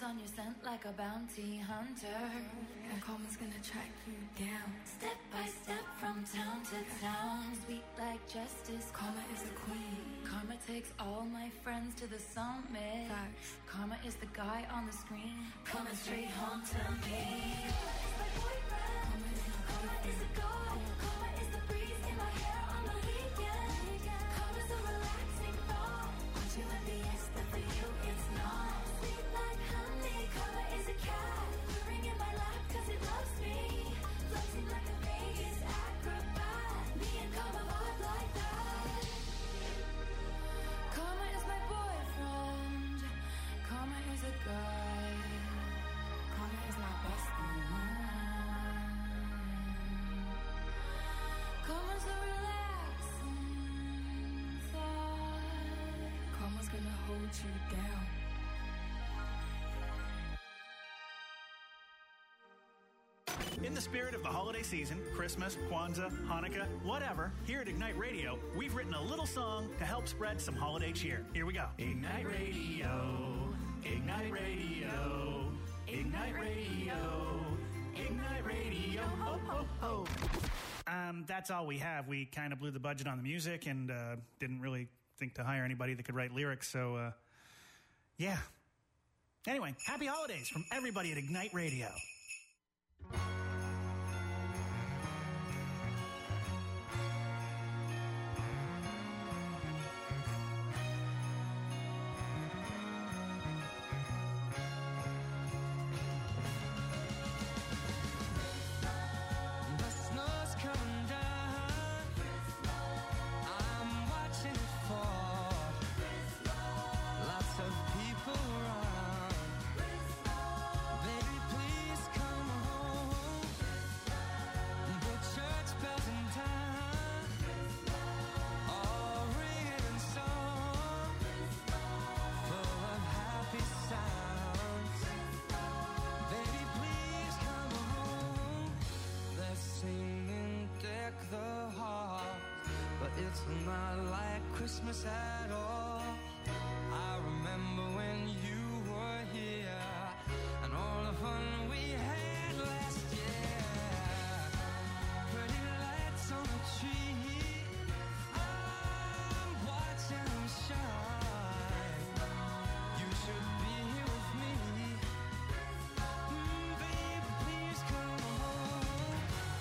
on your scent like a bounty hunter. And karma's gonna track you down. Step by step from town to town. Sweet like justice. Karma is a queen. Karma takes all my friends to the summit. Facts. Karma is the guy on the screen. Coming straight home to me. Karma is my boyfriend. Karma is a god. Karma is the breeze in my hair on the weekend. Karma's a relaxing thought. Want you in the yes, but for you it's not. Sweet like honey. Karma is a cat. Purring in my lap cause it loves me. Floating like a Vegas acrobat. Me and Karma vibe like that. Karma is my boyfriend. Karma is a guy. Karma is my bestie. Karma's a relaxing thought. Karma's gonna hold you down. In the spirit of the holiday season, Christmas, Kwanzaa, Hanukkah, whatever, here at Ignite Radio, we've written a little song to help spread some holiday cheer. Here we go. Ignite Radio, Ignite Radio, Ignite Radio, Ignite Radio, ho, ho, ho. That's all we have. We kind of blew the budget on the music and didn't really think to hire anybody that could write lyrics, so, yeah. Anyway, happy holidays from everybody at Ignite Radio. It's not like Christmas at all. I remember when you were here and all the fun we had last year. Pretty lights on the tree, I'm watching them shine. You should be here with me. Baby, please come home.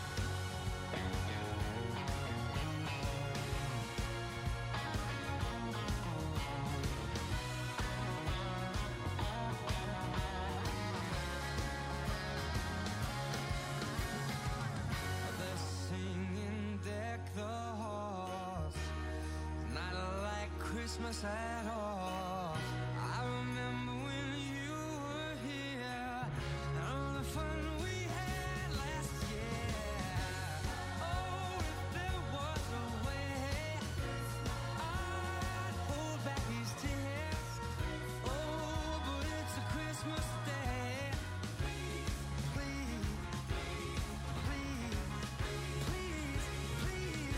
The halls, not like Christmas at all. I remember when you were here and all the fun we had last year. Oh, if there was a way, I'd hold back these tears. Oh, but it's a Christmas day. Please, please, please, please, please.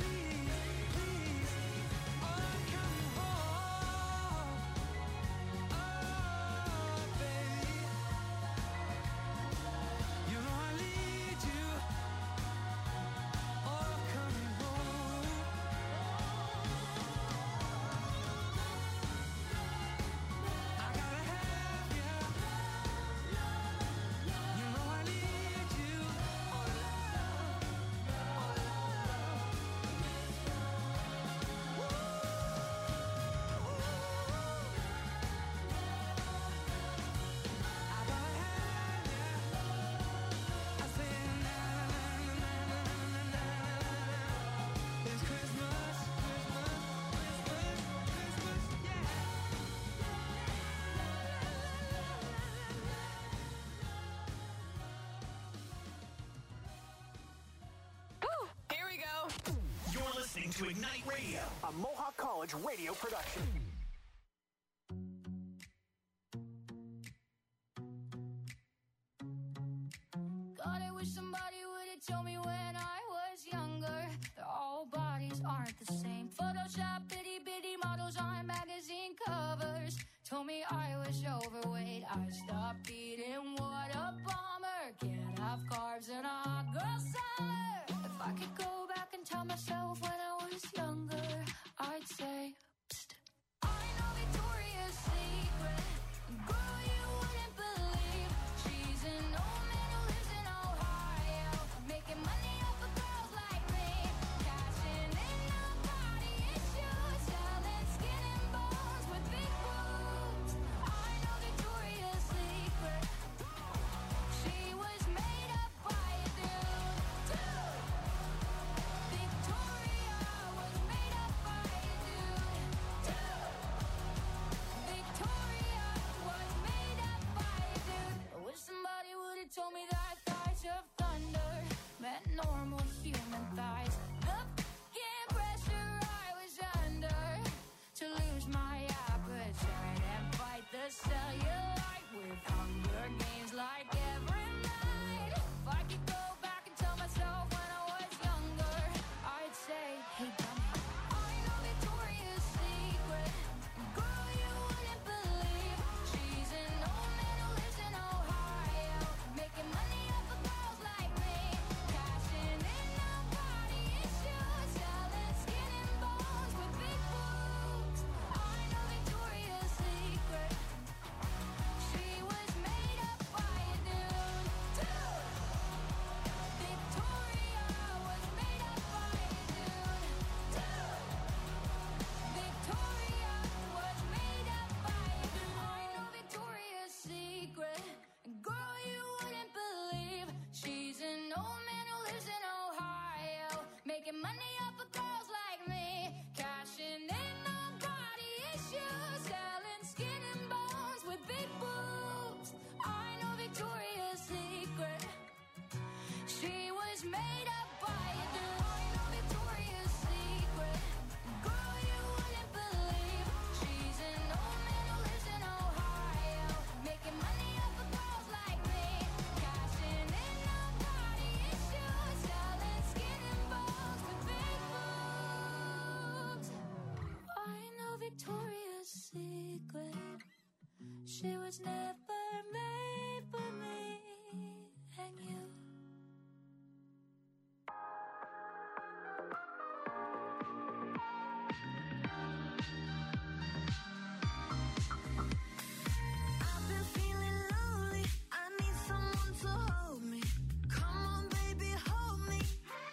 Listening to Ignite Radio, a Mohawk College radio production. God, I wish somebody would have told me when I was younger that all bodies aren't the same. Photoshop, itty bitty models on magazine covers. covers told me I was overweight. I stopped eating, what a bummer. Can't have carbs in a hot girl summer. If I could go back and tell myself when I was younger, I'd say, psst, I know Victoria's Secret. Girl, you wouldn't believe. She's an old man who lives in Ohio, making money off of girls like me, cashing in on body issues, selling skin and bones with big boobs. I know Victoria's Secret. She was made up by a dude. Victoria was made up by a dude. Victoria was made up by a dude. I wish somebody would have told me that thighs of thunder meant normal human thighs. The f***ing pressure I was under to lose my appetite and fight the cellulite with Hunger Games like every night. If I could go back and tell myself when I was younger, I'd say, hey dummy, I know Victoria's Secret. Girl, you wouldn't believe. She's an old man who lives in Ohio, making money off of girls like me, cashing in on body issues, selling skin and bones with big boobs. I know Victoria's Secret. She was made up by a dude. Victoria was made up by a dude. Victoria was made up by a dude. I know Victoria's Secret. Girl, you wouldn't believe. She's an old man who lives in Ohio, making money off of girls like me, cashing in on body issues, selling skin and bones with big boobs. I know Victoria's Secret. She was made up by a dude. I know Victoria's Secret. Girl, you wouldn't believe. She's an old man who lives in Ohio, making money off of girls like me, cashing in on body issues, selling skin and bones with big boobs. I know Victoria's Secret. She was never made for me and you. I've been feeling lonely. I need someone to hold me. Come on, baby, hold me.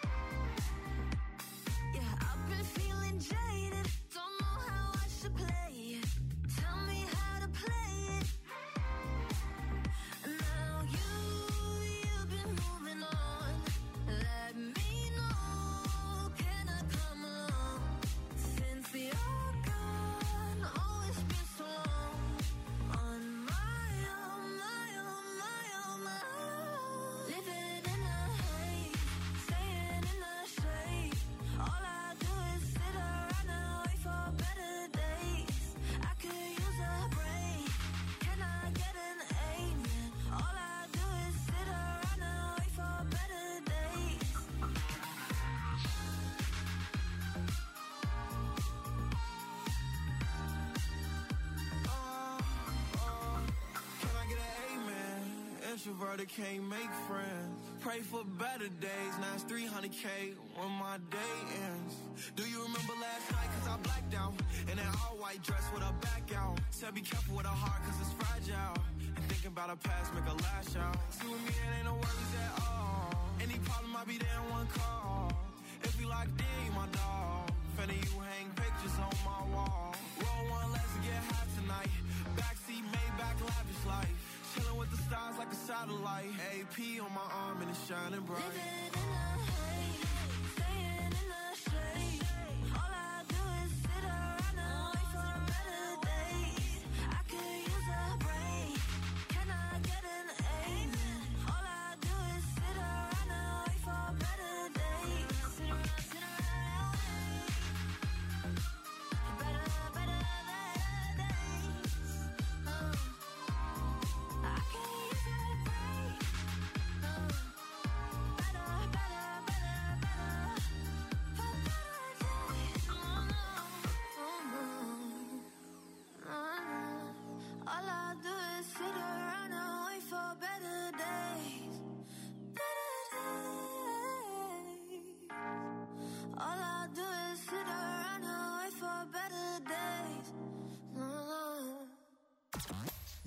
Yeah, I've been feeling jaded. Don't know how I should play it. Tell me how to play it. Now you've been moving on. Let me know, can I come along? Since you're gone, oh, it's been so long. On my own, my own, my own, my own. Living in a haze, staying in the shade. All I do is sit around and wait for better days. I could use a break. Can I get an amen? All I do is sit around and wait for better days. Can I get an amen? Introverted can't make friends. Pray for better days. Now it's 300K when my day ends. Do you remember last night? Cause I blacked out. In that all white dress with a back out. Said be careful with her heart cause it's fragile. And thinking about her past make her lash out. See with me it ain't no worries at all. Any problem I'll be there in one call. If we locked in, you my dog. Finna you hang pictures on my wall. Roll one, let's get high tonight. Backseat Maybach lavish life. Chilling with the stars like a satellite. AP on my arm and it's shining bright. Living in a haze, staying in the shade. All I do is sit around and wait for better days. I could use a break. Can I get an amen? All I do is sit around and wait for better days. Sit around, sit around. Better days. I could use a break. Better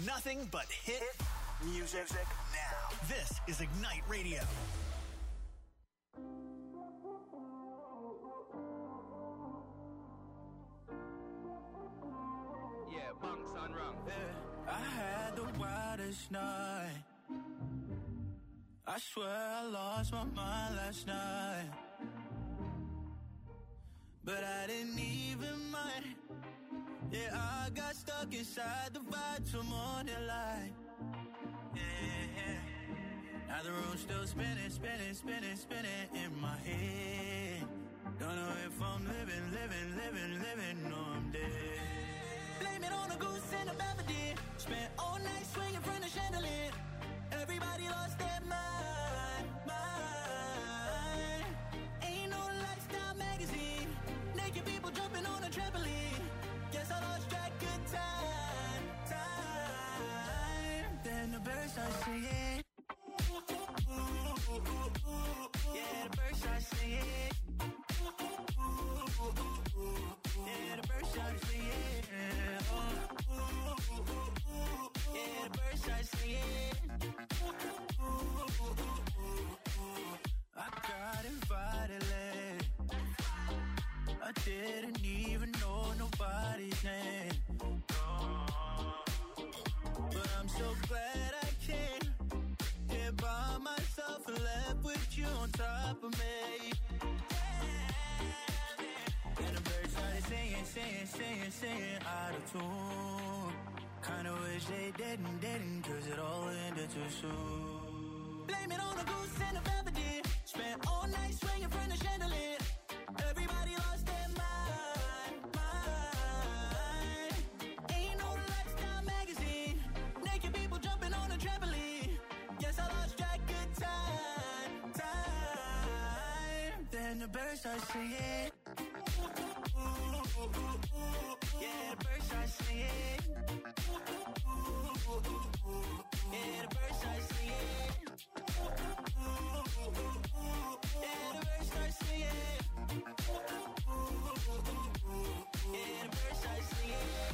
Nothing but hit music now. This is Ignite Radio. Yeah, bunks on rum. I had the wildest night. I swear I lost my mind last night. But I didn't even mind. Yeah, I got stuck inside the vibe till morning light. Yeah. Now the room's still spinning, spinning, spinning, spinning in my head. Don't know if I'm living, or I'm dead. Blame it on a goose and a Belvedere. Spent all night swinging from the chandelier. Everybody lost their mind. Ain't no lifestyle magazine. Naked people jumping on a trampoline. Guess I lost track of time. Then the birds start singing. Yeah, the birds start singing. Yeah, the birds start singing. Yeah, the birds start singing. I got invited late. I didn't even know nobody's name. But I'm so glad I came here by myself and left with you on top of me. And the birds started singing out of tune. Kinda wish they didn't, cause it all ended too soon. Blame it on a goose and a Belvedere. Spent all night swinging from the chandelier. Everybody lost their mind. Ain't no lifestyle magazine. Naked people jumping on a trampoline. Guess I lost track of time. Then the birds start singing. Yeah, the birds start singing. Yeah, the birds start singing. Yeah, the birds start singing. Yeah, the birds start singing.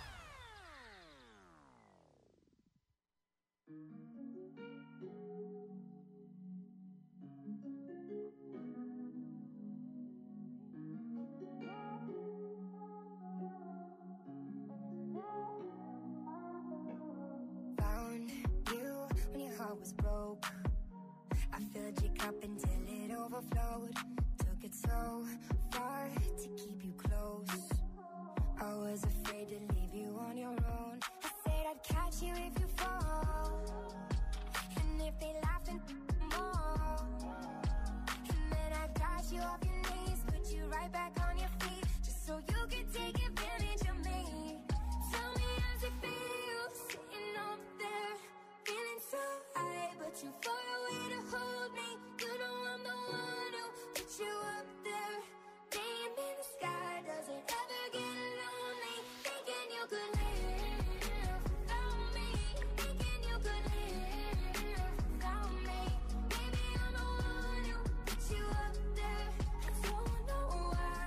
Found you when your heart was broke. I filled your cup until it overflowed. Took it so far to keep you close. I was afraid to leave you on your own. I said I'd catch you if you fall. And if they laugh and more. And then I got you off your knees, put you right back on your feet, just so you could take advantage of me. Tell me how's it feel, sitting up there, feeling so high, but you far away to hold me. You know I'm the one who put you up there. Name in the sky, does it ever get lonely? Thinking you could live without me. Thinking you could live without me. Baby, I'm the one who put you up there. I don't know why.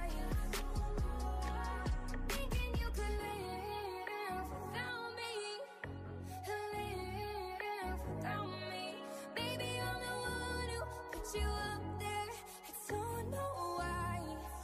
Thinking you could live without me. Live without me. Baby, I'm the one who put you up there. I don't know why.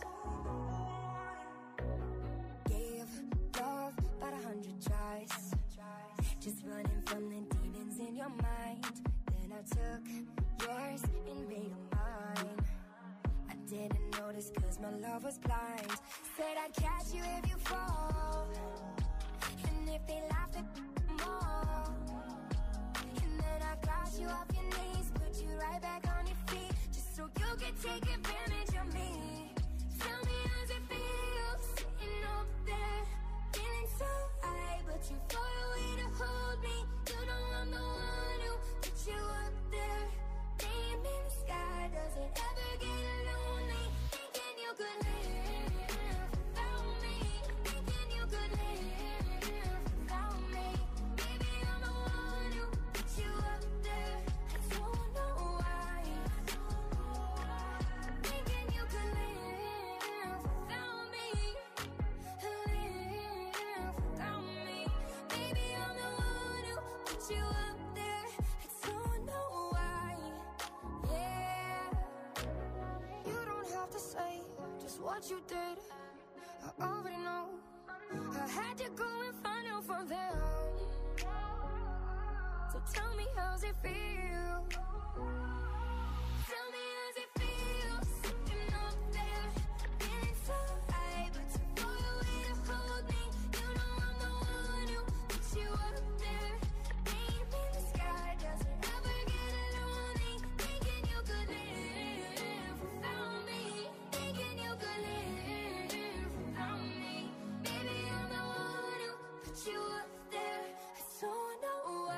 Gave love about 100 tries, just running from the demons in your mind. Then I took yours and made them mine. I didn't notice cause my love was blind. Said I'd catch you if you fall. And if they laughed at more. And then I got you off your knees, put you right back on your feet, just so you could take advantage of me. Tell me how's it feel, sitting up there, feeling so high, but you far away to hold me. You know I'm the one who put you up there. Name in the sky, does it ever get lonely? Thinking you could live without me. Thinking you could live without me. Baby, I'm the one who put you up there. I don't know why. what you did. I already know. I had to go and find out from there. So tell me, how's it feel? Tell me, how's it feel? Sitting up there, feeling so high, but too far away to hold me. You know I'm the one who puts you up there. Name in the sky, doesn't ever get lonely. Thinking you could live without me. Thinking you could live without me. Baby, I'm the one who puts you up there. I don't know why.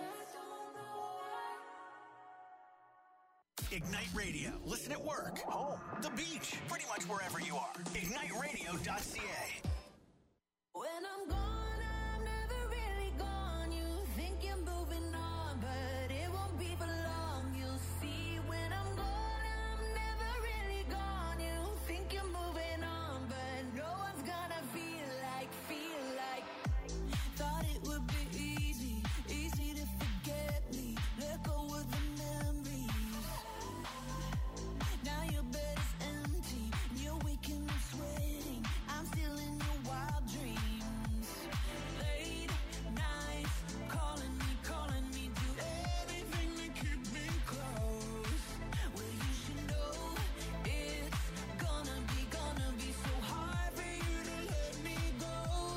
Ignite Radio. Listen at work, home, the beach, pretty much wherever you are. IgniteRadio.ca. When I'm gone, I'm never really gone. You think you're moving on, but it won't be for long. You'll see when I'm gone, I'm never really gone. You think you're moving on, but no one's gonna feel like. Thought it would be easy to forget me. Let go of the memories. Now your bed is empty, and you're waking up sweating. I'm still in your wild dreams. Late nights, calling me, do everything to keep me close. Well, you should know it's gonna be so hard for you to let me go.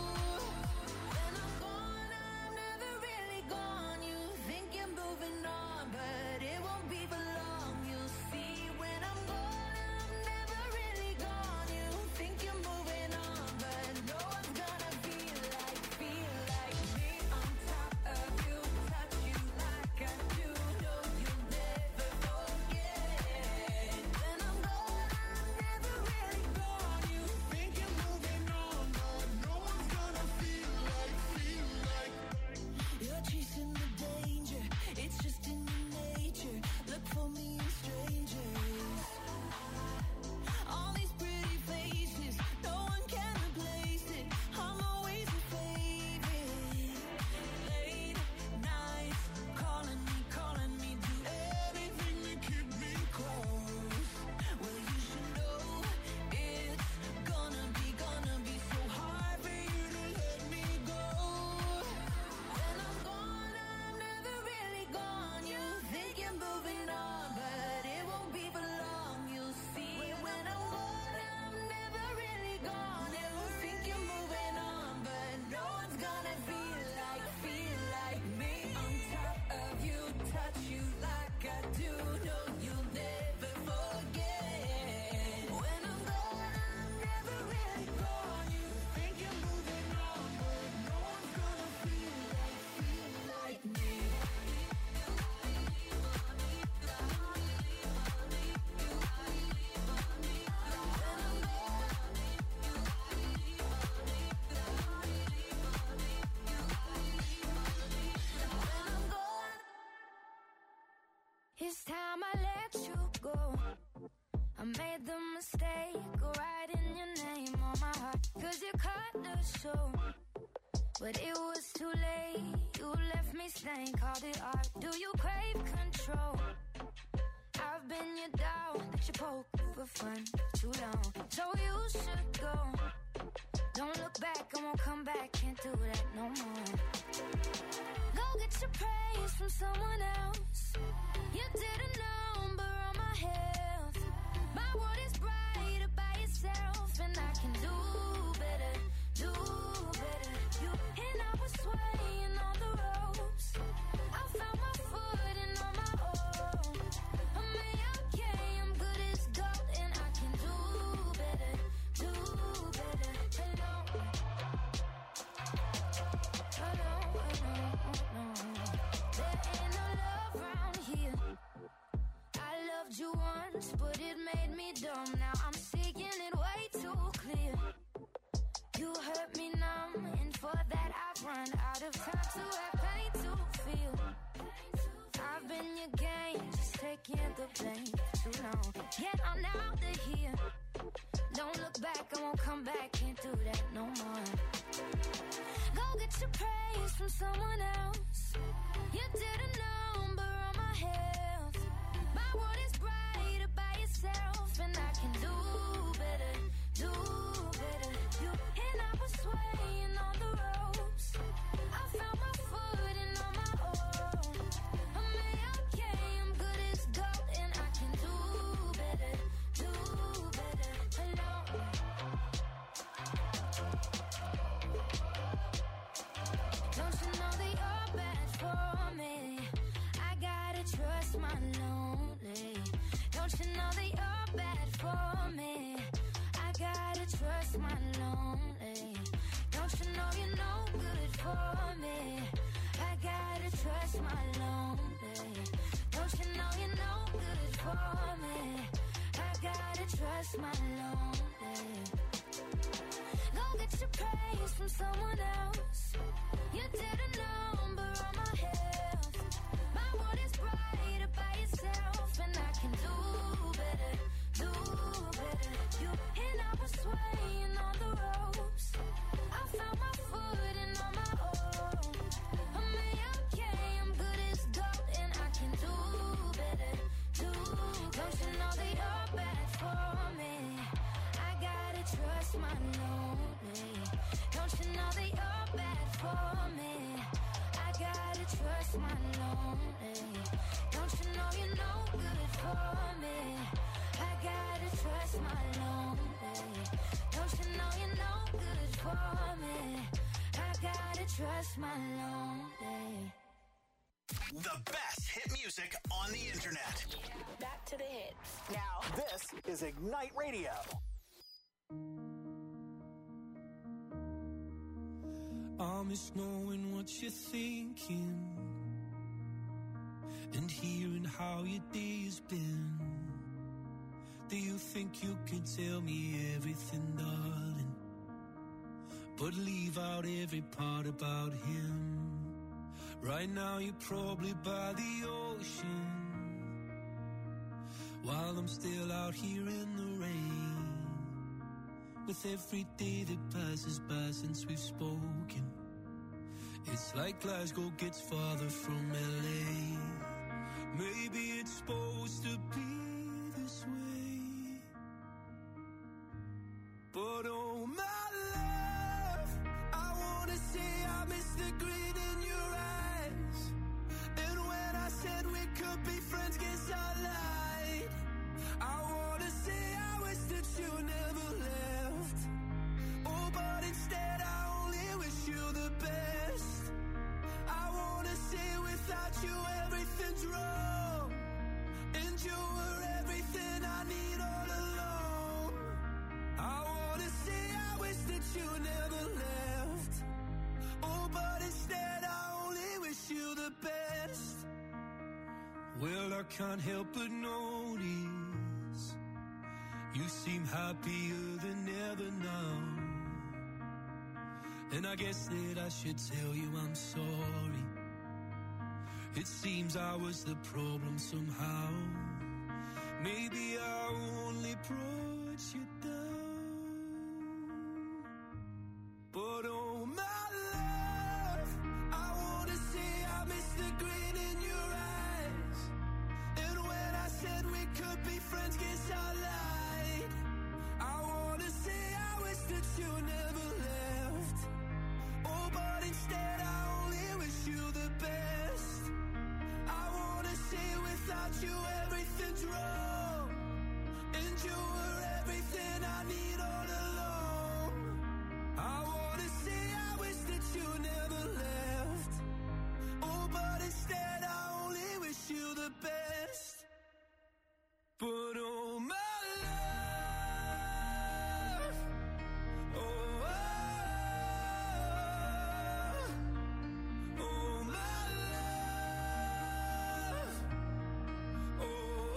When I'm gone, I'm never really gone. You think you're moving on, but it won't be for long. You'll see when I'm gone, I'm never really gone. You think you're moving on, but no one's gonna feel like me on top of you, touch you like I do. No, you'll never forget. When I'm gone, I'm never really gone. You think you're moving on, but no one's gonna feel like. You're chasing the danger, it's just in your nature. Look for me in strangers. All these pretty faces, no one can replace it. I'm always your favorite. Late nights, calling me, do everything to keep me close. Well, you should know it's gonna be so hard for you to let me go. When I'm gone, I'm never really gone. You think you're moving on, but it won't be for long. You'll see when I'm gone, I'm never really gone. You think you're moving on, but no one's gonna feel like me on top of you, touch you like I do. No, you'll never forget. When I'm gone, I'm never really gone. You think you're moving on, but no one's gonna feel like me. It's time I let you go. I made the mistake of writing your name on my heart, 'cause you cut the show. But it was too late, you left me stained, called it art. Do you crave control? I've been your dog that you poke for fun too long. So you should go. Don't look back, I won't come back, can't do that no more. Go get your praise from someone else. You did a number on my health. My world is brighter by itself, and I can do better. You and I was swaying on the ropes. I found my footing on my own. I'm okay, I'm good as gold, and I can do better. There ain't no love around here. I loved you once, but it made me dumb. Now I'm seeing it way too clear. You hurt me numb, and for that I've run out of time to have pain to feel. I've been your game, just taking the blame for too long. Yet I'm out of here. Don't look back, I won't come back, can't do that no more. Go get your praise from someone else. You did a number on my health. My world is brighter by itself, and I can do better. Don't you know that you're bad for me? I gotta trust my lonely. Don't you know that you're bad for me? I gotta trust my lonely. Don't you know you're no good for me? I gotta trust my lonely. Don't you know you're no good for me? I gotta trust my lonely. Go get your praise from someone else. You did a number on my health. My world is brighter by itself, and I can do better, do better. You and I were swaying on the ropes. I found my footing on my own. I'm okay, I'm good as gold, and I can do better, do better. Don't you know that you're bad for me? I gotta trust my lonely. Don't you know that you're bad for me? I gotta trust my lonely. Don't you know you're no good for me? I gotta trust my lonely. Don't you know you're no good for me? I gotta trust my lonely. The best hit music on the internet. Back to the hits. Now, this is Ignite Radio. I miss knowing what you're thinking and hearing how your day has been. Do you think you can tell me everything, darling, but leave out every part about him? Right now you're probably by the ocean, while I'm still out here in the rain. With every day that passes by since we've spoken, it's like Glasgow gets farther from LA. Maybe it's supposed to be this way, but oh my love, I wanna say I miss the grin in your eyes. And when I said we could be friends, guess I lied. I wanna say I wish that you never left. Oh, but instead I only wish you the best. I wanna say without you everything's wrong, and you were everything I need all along. I wanna say I wish that you never left. Oh, but instead I only wish you the best. Well, I can't help but notice you seem happier than ever now. And I guess that I should tell you I'm sorry. It seems I was the problem somehow. Maybe I only brought you down. But oh my love, I wanna say I miss the grin in your eyes. And when I said we could be friends, guess I lied. I wanna say I wish that you never left. Oh, but instead I only wish you the best. I wanna say without you everything's wrong, and you were everything I need all along. I wanna say I wish that you never left. Oh, but instead I only wish you the best. But oh my love, oh, oh my love, oh,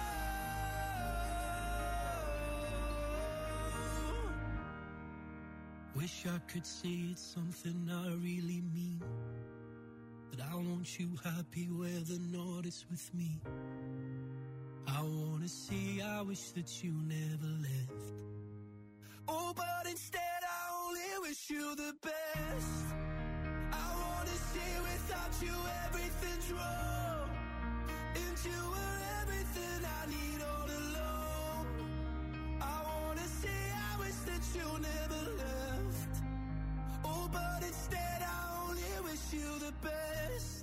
wish I could say it's something I really mean, that I want you happy whether or not it's with me. I wanna say I wish that you never left. Oh, but instead I only wish you the best. I wanna say without you everything's wrong, and you were everything I need all along. I wanna say I wish that you never left. Oh, but instead I only wish you the best.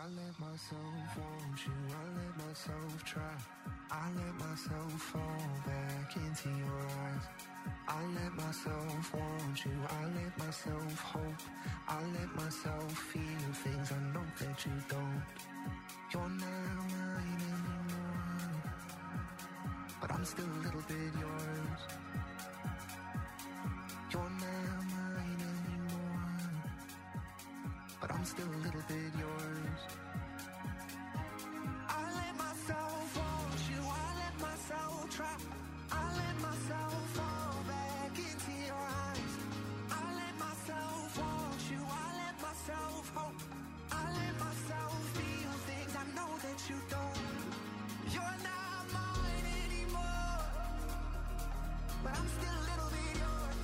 I let myself want you, I let myself try. I let myself fall back into your eyes. I let myself want you, I let myself hope. I let myself feel things I know that you don't. You're not mine anymore, but I'm still a little bit yours. You're not mine anymore, but I'm still a little bit yours. I let myself want you, I let myself try. I let myself fall back into your eyes. I let myself want you, I let myself hope. I let myself feel things I know that you don't. You're not mine anymore, but I'm still a little bit yours.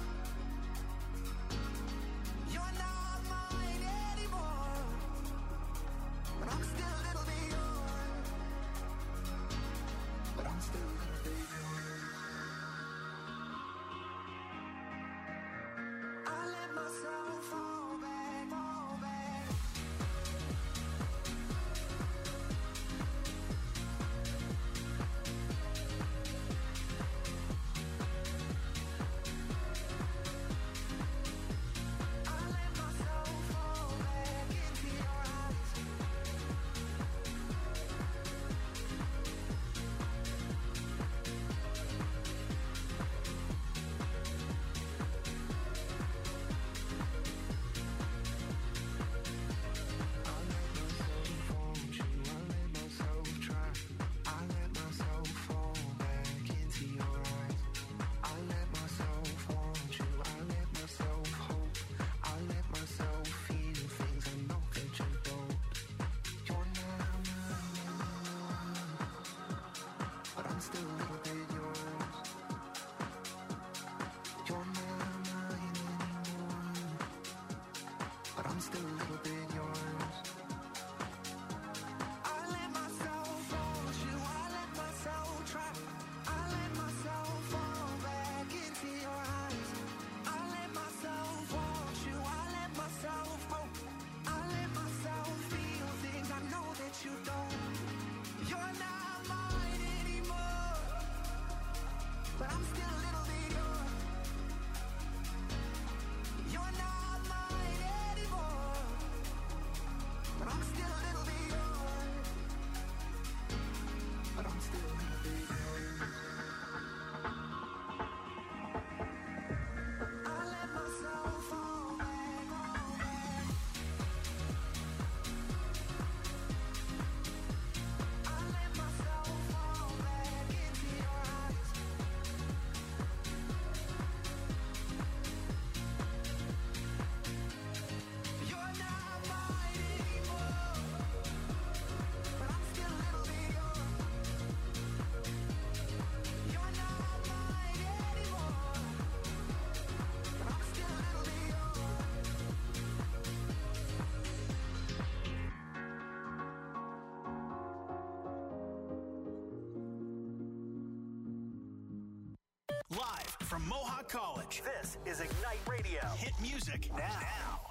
You're not mine anymore, but I'm still a little bit yours. But I'm still a little bit yours. I let myself fall back, fall back. I let myself fall back into your eyes. I let myself want you, I let myself try. I let myself fall back into your eyes. I let myself want you, I let myself hope. I let myself feel things I know that you don't. You're not mine anymore, but I'm still a little bit yours. You're not mine anymore, but I'm still a little bit yours. I let myself want you, I let myself try. I let myself fall back into your eyes. I let myself want you, I let myself hope. I let myself feel things I know that you don't. You're not mine anymore, but I'm still a little bit yours. You're not mine anymore, but I'm still a little bit yours. But I'm still a little bit yours. I let myself fall back, fall back. I let myself fall back into your eyes. You're not mine anymore, but I'm still a little bit yours. You're not mine anymore, but I'm still a little bit yours. Live from Mohawk College, this is Ignite Radio. Hit music now.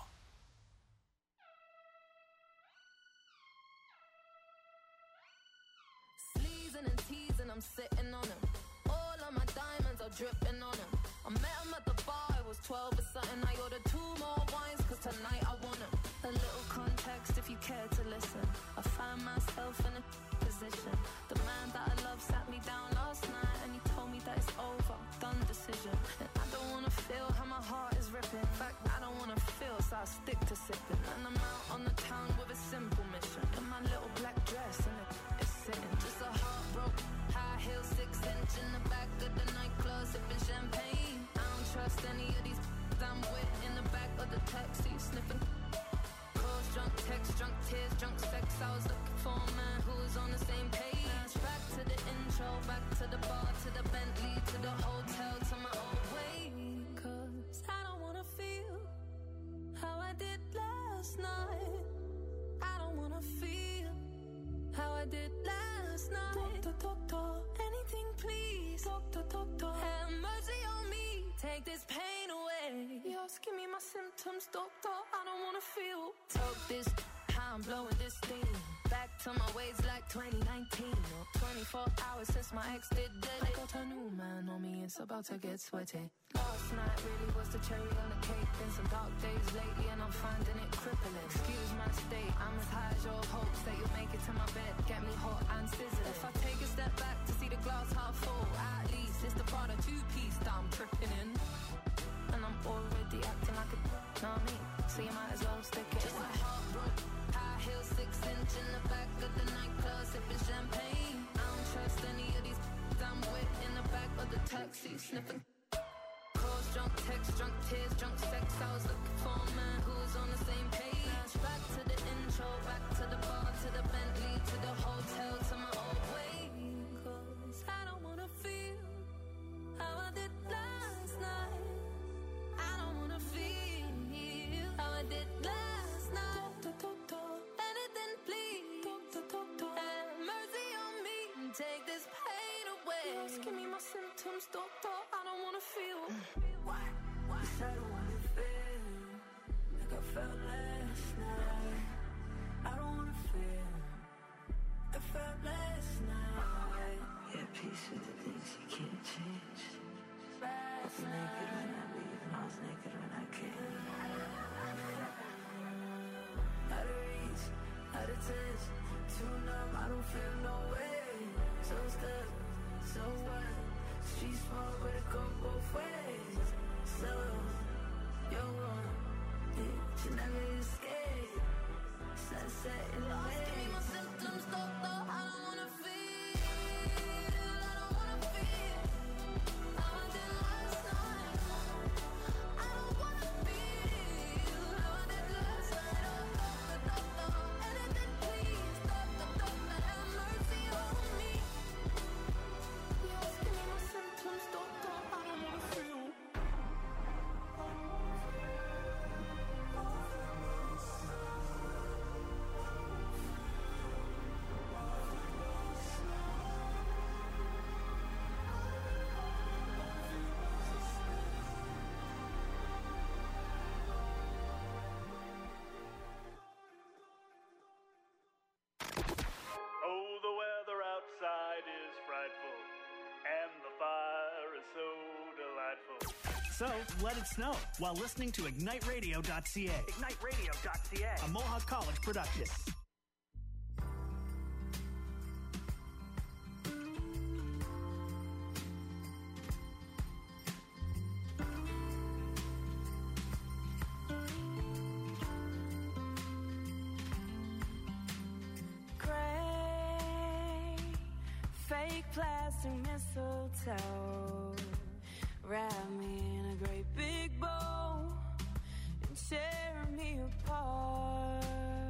Sleezing and teasing, I'm sitting on him. All of my diamonds are dripping on him. I met him at the bar, I was 12 or something. I ordered 2 more wines, cause tonight I want him. A little context if you care to listen. I find myself in a position. The man that I love sat me down last night and he told me that it's over, done decision. And I don't wanna feel how my heart is ripping. In fact, I don't wanna feel, so I stick to sipping. And I'm out on the town with a simple mission. In my little black dress and it's sitting. Just a heartbroken, high heel, 6-inch in the back of the nightclub, sipping champagne. I don't trust any of these I'm with in the back of the taxi, sniffing. Calls, drunk texts, drunk tears, drunk sex. I was looking for a man who was on the same page. Back to the intro, back to the bar, to the Bentley, to the hotel, to my old way. Cause I don't wanna feel how I did last night. I don't wanna feel how I did last night. Doctor, anything please. Doctor, have mercy on me. Take this pain away. You're asking me my symptoms, doctor. I don't wanna feel. Talk this, how now I'm blowing this steam. Back to my ways like 2019. 24 hours since my ex did dead. I got a new man on me, it's about to get sweaty. Last night really was the cherry on the cake. Been some dark days lately and I'm finding it crippling. Excuse my state, I'm as high as your hopes that you'll make it to my bed. Get me hot and sizzling. If I take a step back to see the glass half full, at least it's the Prada two-piece that I'm tripping in. And I'm already acting like a know what I mean? So you might as well stick it. Just a heartbroken, high heel, 6-inch in the back of the nightclub, sipping champagne. I don't trust any of these I'm with in the back of the taxi, sniffing. Calls, drunk texts, drunk tears, drunk sex. I was looking for a man who was on the same page. Back to the intro, back to the bar, to the Bentley, to the hotel, to my old way. 'Cause I don't wanna feel how I did last night. I don't wanna feel how I did last night. Anything, please. Have mercy on me and take this pain away. Just give me my symptoms, doctor. I don't wanna feel. Why? Yes, I don't wanna feel like I felt last night. I don't wanna feel like I felt last night. Yeah, peace with the things you can't change. I was naked when I leave, and I was naked when I came. Out of reach, out of touch, too numb, I don't feel no way. So stuck, so what? Street small, but it go both ways. So, you're wrong, but you never escape. Sunset in the way. Give me my symptoms, doctor. I don't wanna feel. I don't wanna feel how I did last night. I don't wanna feel how I did last night. Oh, doctor, anything, please, doctor, have mercy on me. Yes, give me my symptoms, doctor. I don't wanna feel. Oh, the weather outside is frightful, and the fire is so delightful. So, let it snow while listening to IgniteRadio.ca. IgniteRadio.ca. A Mohawk College production. Gray, fake plastic mistletoe. Wrap me in a great big bow and tear me apart.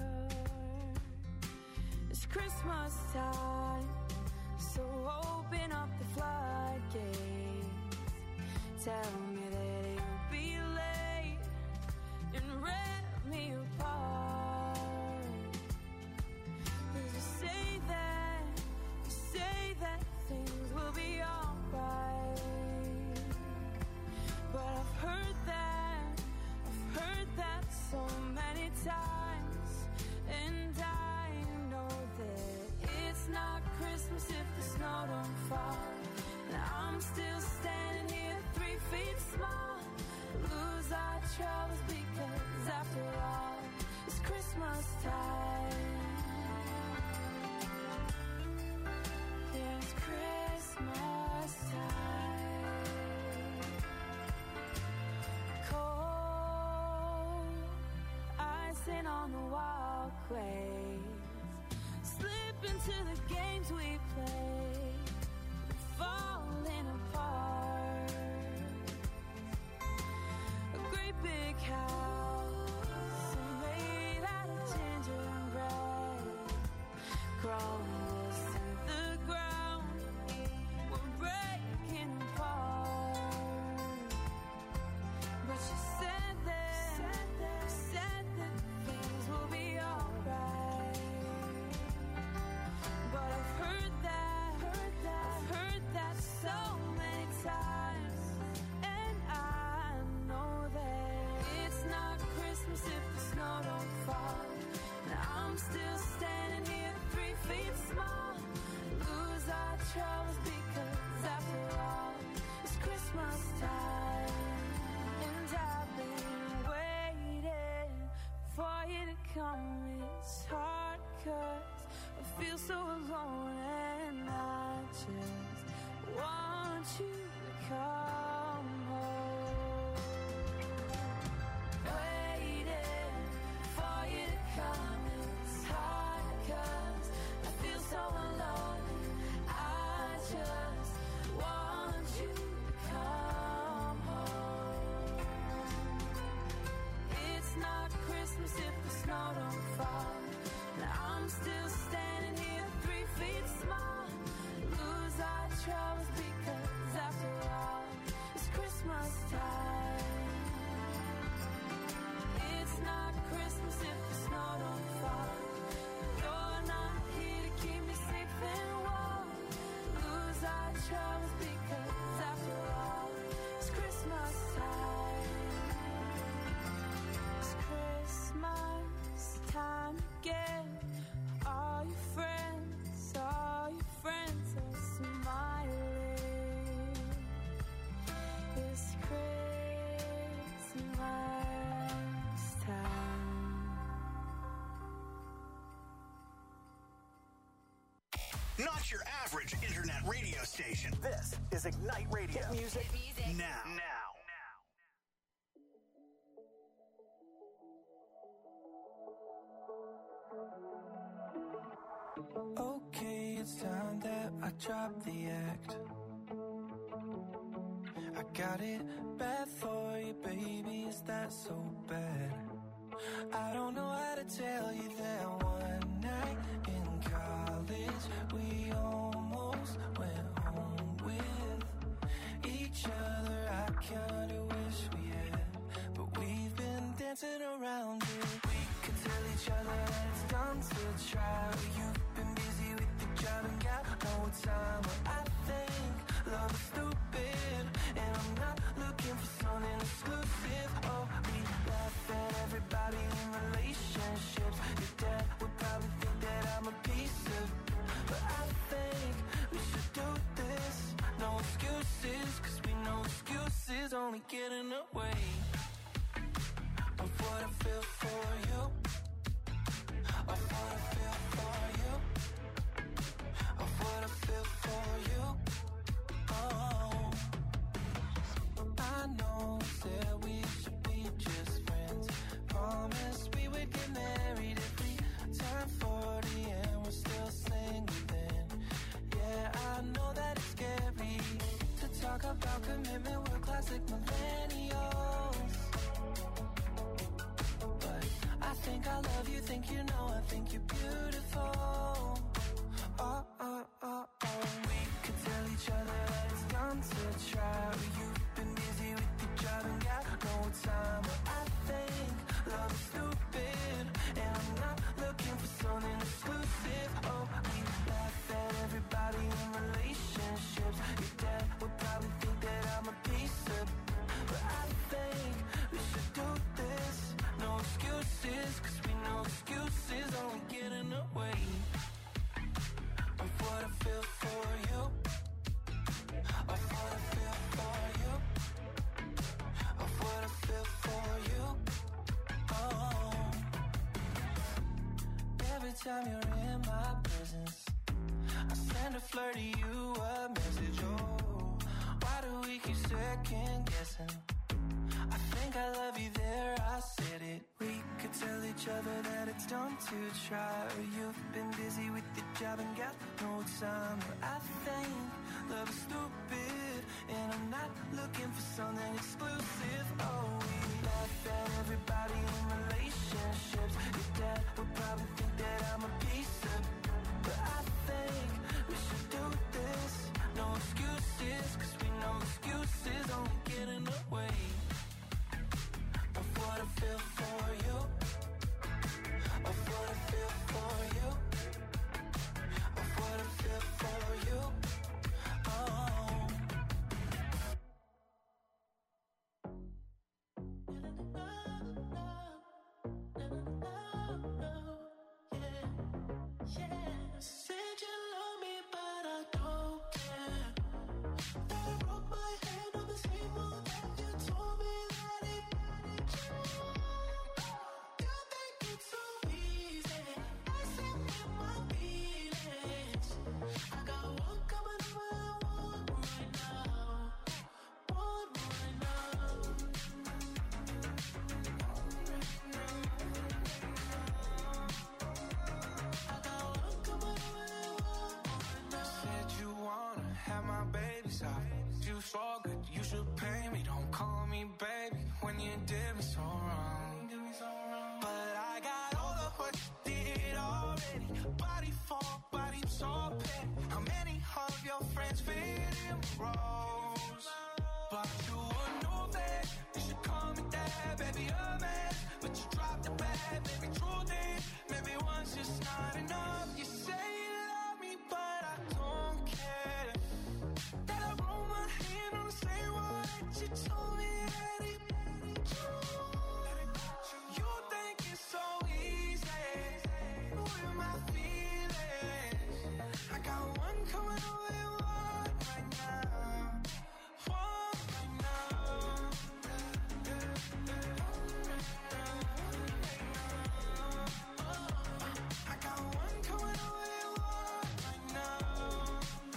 It's Christmas time, so open up the floodgates. Tell me that you'll be late and rip me apart. 'Cause you say that things will be alright. But I've heard that so many times. And I know that it's not Christmas if the snow don't fall. And I'm still standing here 3 feet small. Lose our troubles because after all, it's Christmas time. Yeah, it's Christmas time. Cold icing on the walkways. Slip into the games we play. Falling apart. A great big house made out of gingerbread. Crawling to the ground. We're breaking apart. But you said that things will be alright. But I've heard that so many 'cause I feel so alone and I just want you to come home. Waiting for you to come, it's hard 'cause I feel so alone. I just want you to come home. It's not Christmas if the snow don't fall, and I'm still standing here 3 feet small. Lose our troubles because after all, it's Christmas time. It's not Christmas if the snow don't fall. You're not here to keep me safe and warm. Lose our troubles because after all, it's Christmas time. It's Christmas time again. All your friends are smiling. It's Christmas time. Not your average internet radio station. This is Ignite Radio. Hit music, now. Okay, it's time that I drop the act. I got it bad for you, baby, is that so bad? I don't know how to tell you that one night in college we almost went home with each other. I kinda wish we had, but we've been dancing around it. We could tell each other that it's done to try. You've been busy with the job and got no time. But I think love is stupid, and I'm not looking for something exclusive. Oh, we laugh at everybody in relationships. Your dad would probably think that I'm a piece of, but I think we should do this. No excuses, 'cause we know excuses only get in the way of what I feel for you. Of what I feel for you. Of what I feel for you. Oh, I know that we should be just friends. Promise we would get married if we turn 40 and we're still single then. Yeah, I know that it's scary to talk about commitment. We're classic millennials, but I think I love you, think you know, I think you're beautiful. Oh, oh, oh, oh. We could tell each other that it's done to try. You've been busy with your job and got no time. But I think love is stupid, and I'm not looking for something exclusive. Oh, we laugh at everybody in relationships. Your dad would probably think that I'm a piece of, but I think we should do this. No excuses, 'cause we know excuses only get in the way of what I feel for you. Of what I feel for you. Of what I feel for you. Oh, every time you're in my presence, I send a flirt to you a message. Oh, why do we keep second guessing? I think I love you there, I said it. We could tell each other that it's done to try. You've been busy with the job and got no time. But I think love is stupid, and I'm not looking for something exclusive. Oh, we laugh at everybody in relationships. Your dad would probably think that I'm a piece of, but I think we should do this. No excuses, 'cause we know excuses only get in the way of what I feel for you. Of what I feel for you. Of what I feel for you. Oh, yourself. You so good, you should pay me. Don't call me baby when you did me so wrong. But I got all of what you did already. Body for body, so petty. How many of your friends fit in roles? But you would know that you should call me dad, baby, a man. But you dropped the bag, baby, truth is, maybe once just not enough. You say you love me, but I don't care. That I roll my hand on the same wall that you told me that it meant you think it's so easy with my feelings. I got one coming away, one right now. One right now. I got one coming away, one right now.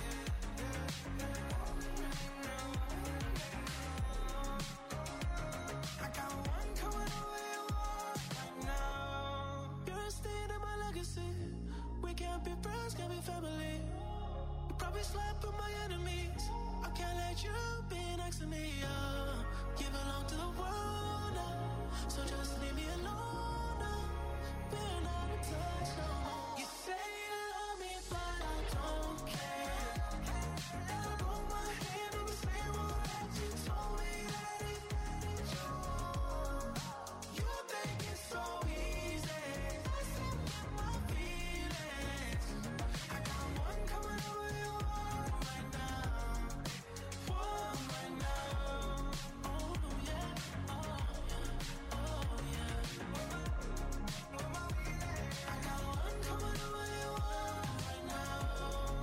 I got one coming away, one right now. You're a stain in my legacy. We can't be friends, can't be family. You probably slept with my enemies. I can't let you be next to me. You belong to the world now, so just leave me alone now. We're not in touch no more. You say you love me, but I don't care. And I put my hand on the same wall that you told me that it meant you think it's so easy. Messing with my feelings. I got one coming away, one right now. One right now. Oh yeah, oh yeah, oh yeah. I got one coming away, one right now.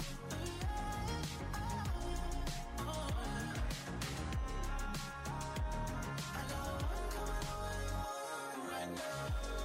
I got one coming away, one right now.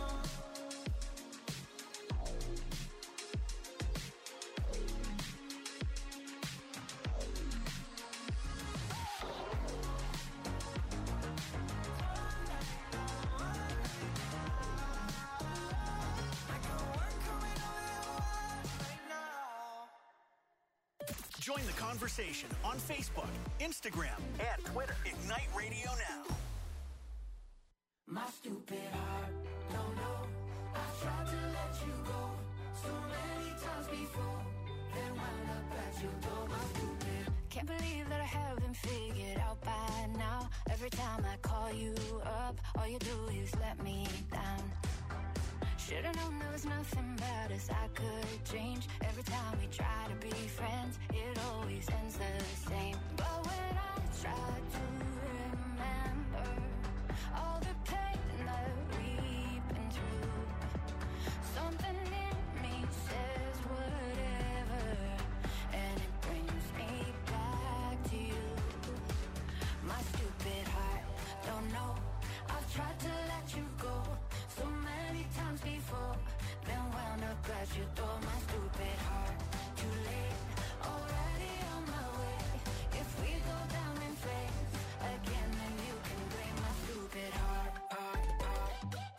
Join the conversation on Facebook, Instagram, and Twitter. Ignite Radio Now. My stupid heart, don't know. I've tried to let you go so many times before. Then wound up at your door, my stupid. Can't believe that I haven't figured out by now. Every time I call you up, all you do is let me down. Should've known there was nothing bad as I could change. Every time we try to be friends, it always ends the same. But when I try to remember all the pain that we've been through, something in me says whatever, and it brings me back to you. My stupid heart, don't know. I've tried to let you go so many times before, then wound up at your door. My stupid heart, too late, already on my way. If we go down in flames again, then you can blame my stupid heart, heart, heart.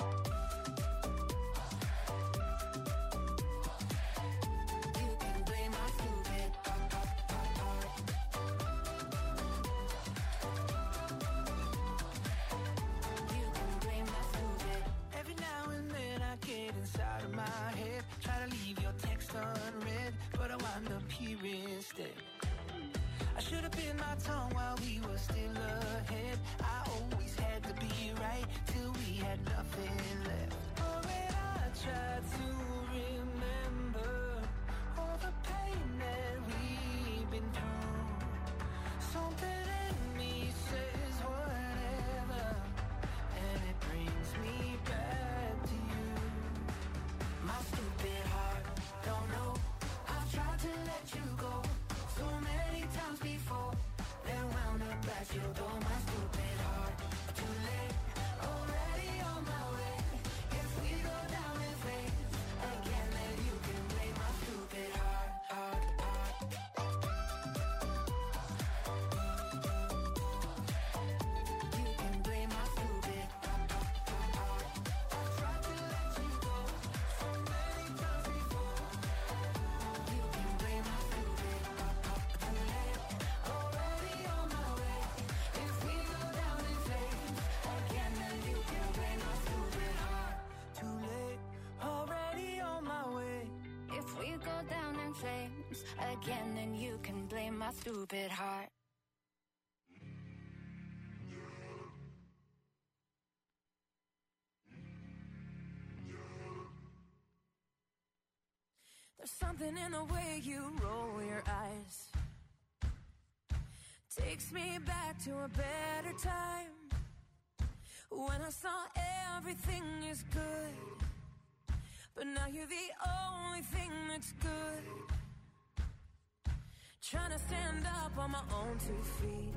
You can blame my stupid heart, heart, heart, You can blame my stupid. Every now and then I get inside of my head, try to leave your text unread, but I wind up here instead. I should have bit my tongue while we were still ahead. I always had to be right till we had nothing left. Oh, when I tried to remember all the pain that we've been through, something in me says whatever, and it brings me back to you. My stupid heart, don't know. I've tried to let you go so many times before, then wound up at your door. My stupid heart, too late, already on my way. If we go down in flames again, then you can blame my stupid heart, heart, heart. You can blame my stupid heart, heart, heart. I've tried to let you go so many times before. You can blame my stupid heart, heart. Too late, already again, then you can blame my stupid heart. There's something in the way you roll your eyes. Takes me back to a better time, when I saw everything is good. But now you're the only thing that's good. Trying to stand up on my own 2 feet.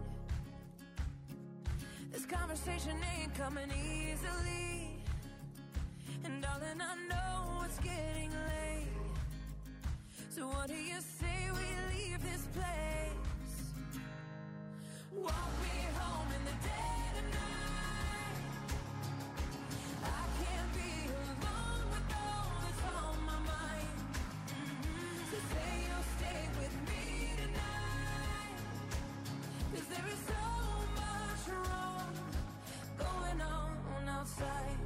This conversation ain't coming easily, and darling, I know it's getting late. So what do you say we leave this place? Walk me home in the dead of night. I can't be alone with all that's on my mind. So say you'll stay with me tonight, 'cause there is so much wrong going on outside.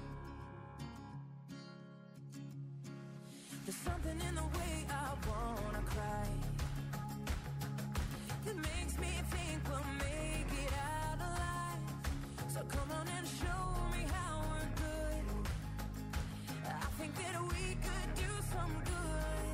There's something in the way I wanna cry that makes me think we'll make it out alive. So come on and show me how we're good. I think that we could do some good.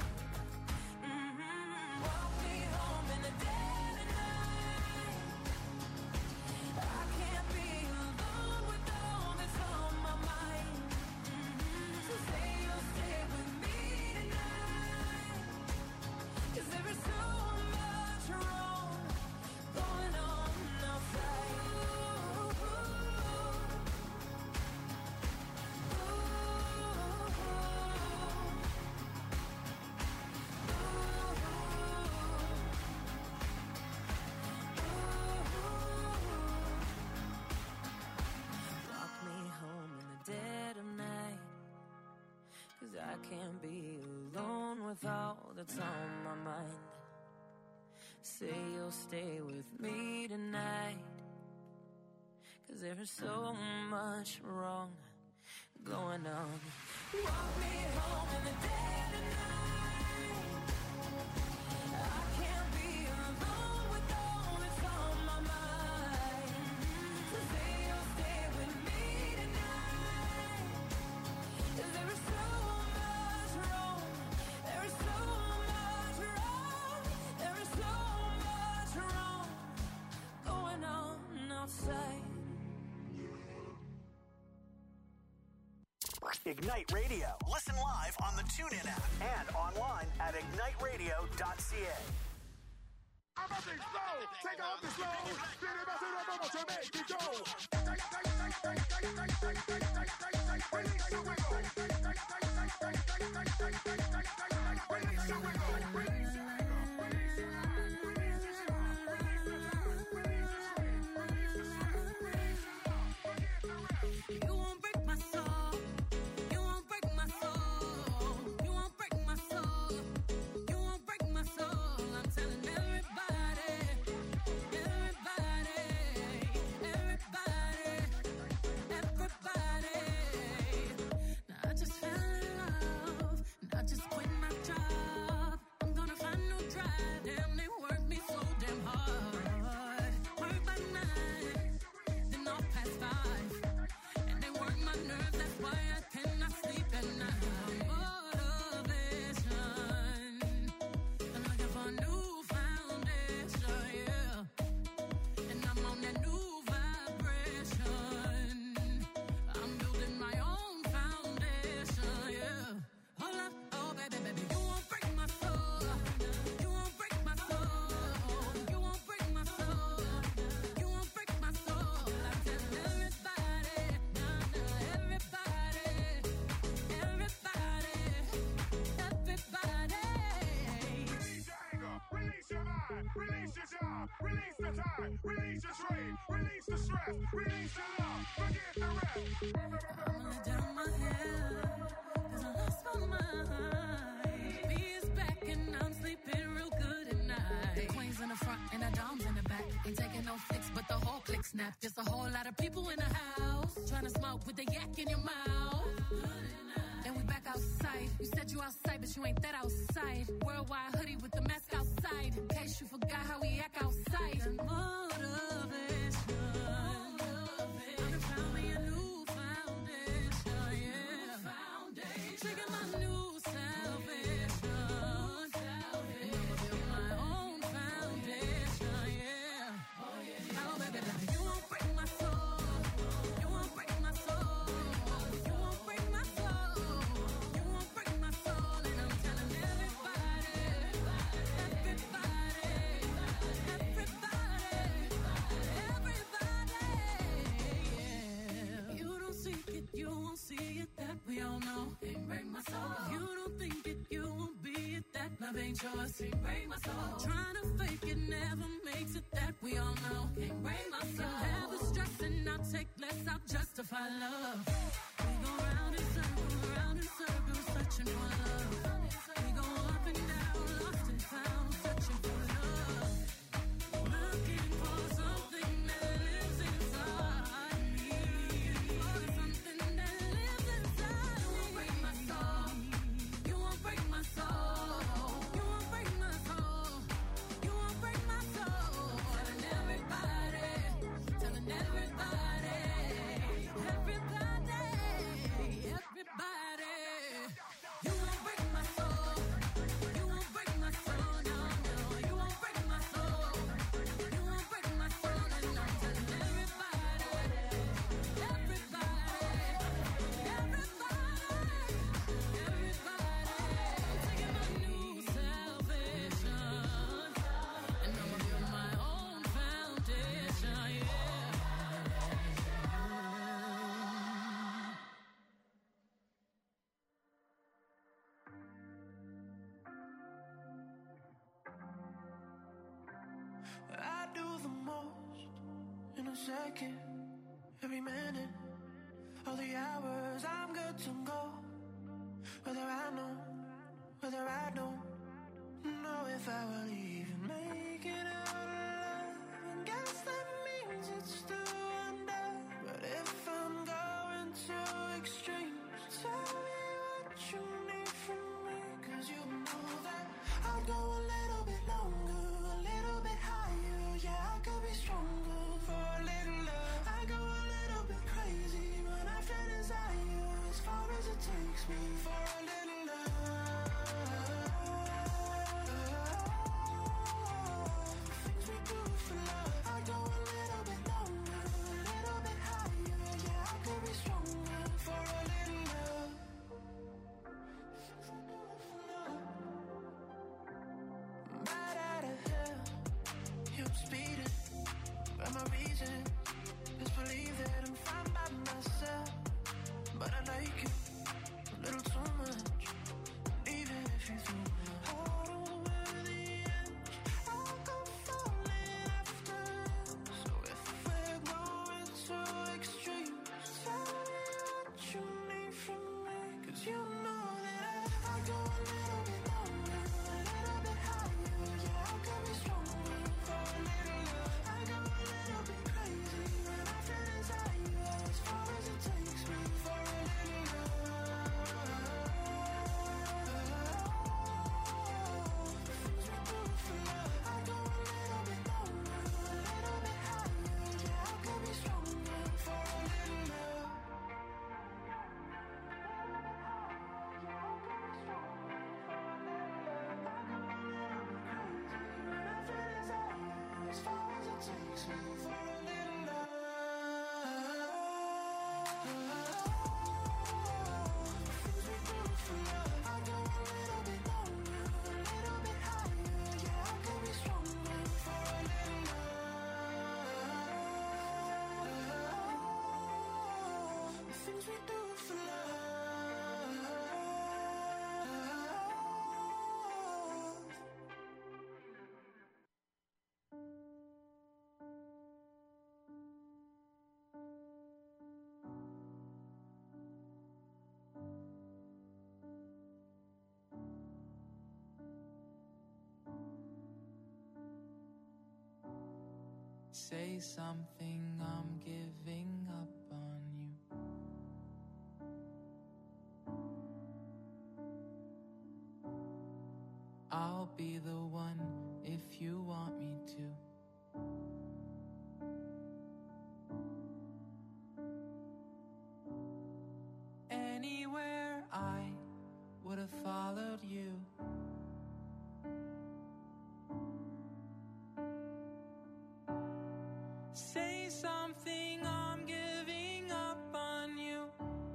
Walk me home in the dead of night. I can't be alone with all that's on my mind. So say you'll stay with me tonight, 'cause there is so much wrong going on outside. Walk me home in the dead of night, 'cause I can't be alone with all that's on my mind. Say you'll stay with me tonight, 'cause there is so much wrong going on. Walk me home in the dead of night. I can't be alone with all that's on my mind. So say you'll stay with me tonight, 'cause there is so much wrong. There is so much wrong. There is so much wrong going on outside. Ignite Radio. Listen live on the TuneIn app and online at igniteradio.ca. Take off the slow. To make it go. Release your wiggle. Release your wiggle. You won't break my soul. You won't break my soul. You won't break my soul. You won't break my soul. I'm telling everybody, everybody, everybody, everybody. Now I just fell in love, and I just quit my job. I'm gonna find no drive. Damn, they work me so damn hard. Work by 9, then off past 5. And they work my nerves, that's why I cannot sleep at night. Motivation, I'm looking for a new foundation, yeah. And I'm on that new vibration. I'm building my own foundation, yeah. Hold up, oh baby, baby, you won't break my soul. You won't break my soul. You won't break my soul. You won't break my soul. I'm telling everybody, nah, everybody, everybody, everybody. Release your anger. Release your mind. Release your job. Release the time. Release your trade. Release the stress. Release your love. Forget the rest. I'ma let down my hair, 'cause I lost my mind. B is back and I'm sleeping real good at night. The queen's in the front and the dom's in the back. Ain't taking no flicks, but the whole click snap. Just a whole lot of people in the house trying to smoke with the yak in your mouth. Then we back outside. You said you outside, but you ain't that outside. Worldwide hoodie with the mask outside. In case you forgot how we act outside. And motivation. I found me a new foundation, yeah. Trigger my new salvation. And I'ma build my own foundation, yeah. Now, baby, you won't break my soul. You won't break my soul. You won't break my soul. You won't break my soul. And I'm telling everybody, yeah. You don't seek it, you won't see it, that we all know. Can't break my soul. You don't think it, you won't be it, that love ain't yours. Can't break my soul. Trying to fake it never makes it, that we all know. Can't break my soul. Have us stressing, I'll take less, I'll justify love. We go round in circles, searching for love. We go up and down, lost and found, searching for love. Looking for something that lives inside me. For something that lives inside me. You won't break my soul. You won't break my soul. You won't break my soul. You won't break my soul. Telling everybody, telling everybody, everybody, everybody. You won't break my soul. You won't break my soul. No, no. You won't break my soul. You won't break my soul. And I'm telling everybody, everybody, everybody, I'm taking my new salvation. And I'ma build my own foundation, yeah. I do the most in a second, every minute, all the hours I'm good to go. Whether I don't know if I will even make it out alive. And guess that means it's still under. But if I'm going to extremes, tell me what you need from me. 'Cause you know that I'll go a little bit longer, a little bit higher. Yeah, I could be stronger for a little love. I go a little bit crazy when I feel desire, as far as it takes me for a little love. Things we do for love. I go a little bit longer, a little bit higher. Yeah, I could be stronger for a little love. Things we do for love. Right out of hell, you're speeding. But my reason is believe that I'm fine by myself. But I like you a little too much. Even if you threw my heart over the edge, I'll go falling after. So if we're going to extremes, tell me what you need from me. 'Cause you know that I go a little bit longer, a little bit higher. Yeah, I could be stronger for a little love. I go a little bit crazy when I feel desire, as far as it takes me for a little love. Things we do for love. I go a little bit longer, a little bit higher. Yeah, I could be stronger for a little love. As far as it takes me for a little love. Things we do for love. I go a little bit longer, a little bit higher. Yeah, I could be stronger for a little love. The things we do for love. Say something, I'm giving up on you. be the one if you want me to. Anywhere I would have followed you. Say something, I'm giving up on you.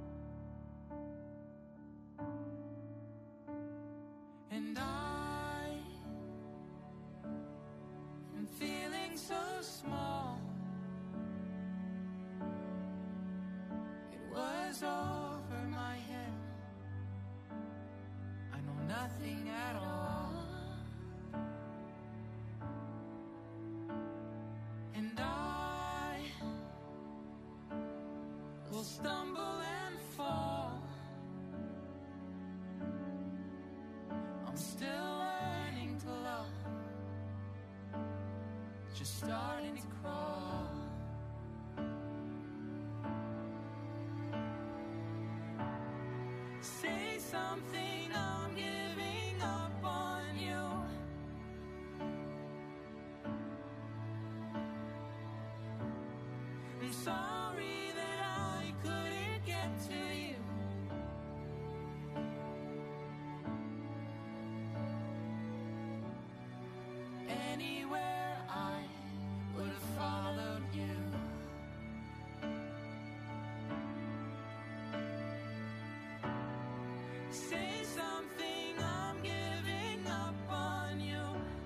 And I am feeling so small. It was over my head. I know nothing at all. And I will stumble and fall. I'm still learning to love, just starting to crawl. Say something, I'm giving up on you. I'm sorry that I couldn't get to you. Anywhere I would have followed you. Say something, I'm giving up on you.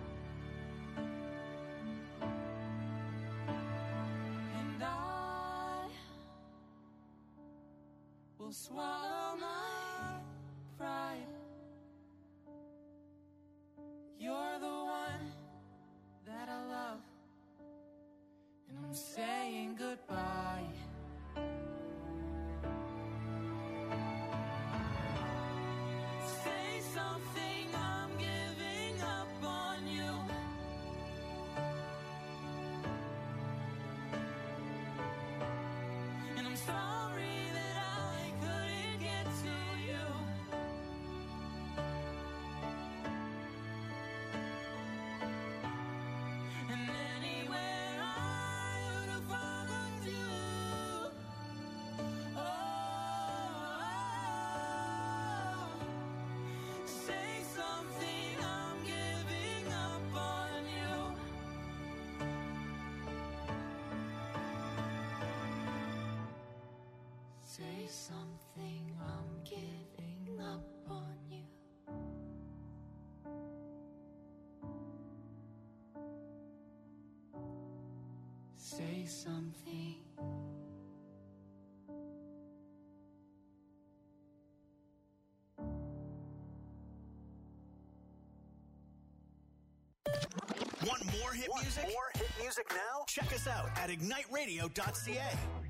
And I will swallow my pride. You're the one that I love, and I'm saying goodbye. Say something, I'm giving up on you. And I'm sorry that I couldn't get to you. And anywhere I would have followed you. Oh, say something, I'm giving up on you. Say something, I'm giving up on you. Say something. Want more hit music? More hit music now? Check us out at igniteradio.ca.